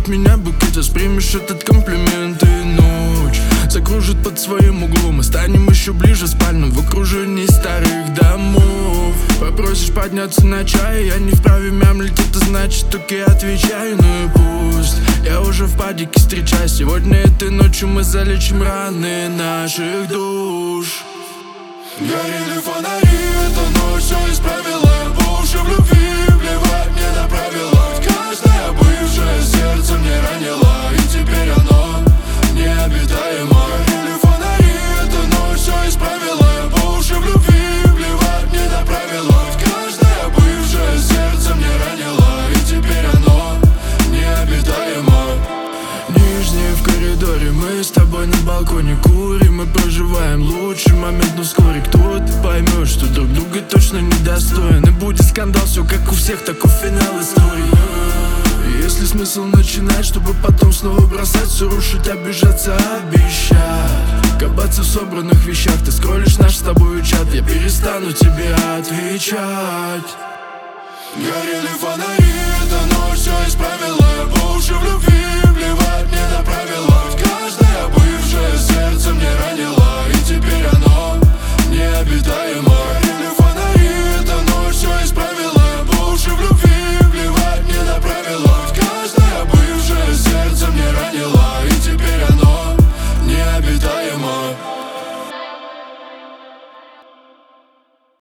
меня букет, воспримешь этот комплимент, и ночь закружит под своим углом. Мы станем еще ближе в спальню, в окружении старых домов. Попросишь подняться на чай, я не вправе мямлить, это значит окей, отвечаю, ну и пусть. Я уже в падике встречаюсь, сегодня этой ночью мы залечим раны наших душ. Горели фонари, эта ночь все исправила. По уши в любви, плевать мне на правила. Каждое бывшее сердце мне ранило, и теперь оно необитаемо. Горели фонари, эта ночь все исправила. По уши в любви, плевать мне на правила. Каждое бывшее сердце мне ранило, и теперь оно необитаемо. Нижние в коридоре, мы с тобой на балконе курим. Мы проживаем лучший момент, но вскоре кто-то поймет, что друг друга точно недостоин. И будет скандал, все как у всех, такой финал истории. И если смысл начинать, чтобы потом снова бросать, все рушить, обижаться, обещать копаться в собранных вещах. Ты скроллишь наш с тобой чат, я перестану тебе отвечать. Горели фонари, эта ночь все исправила. По уши в любви, плевать мне на правила. Каждое бывшее сердце мне ранило, и теперь оно необитаемо. Горели фонари, эта ночь все исправила. По уши в любви, плевать мне на правила. Каждое бывшее сердце мне ранило, и теперь оно необитаемо.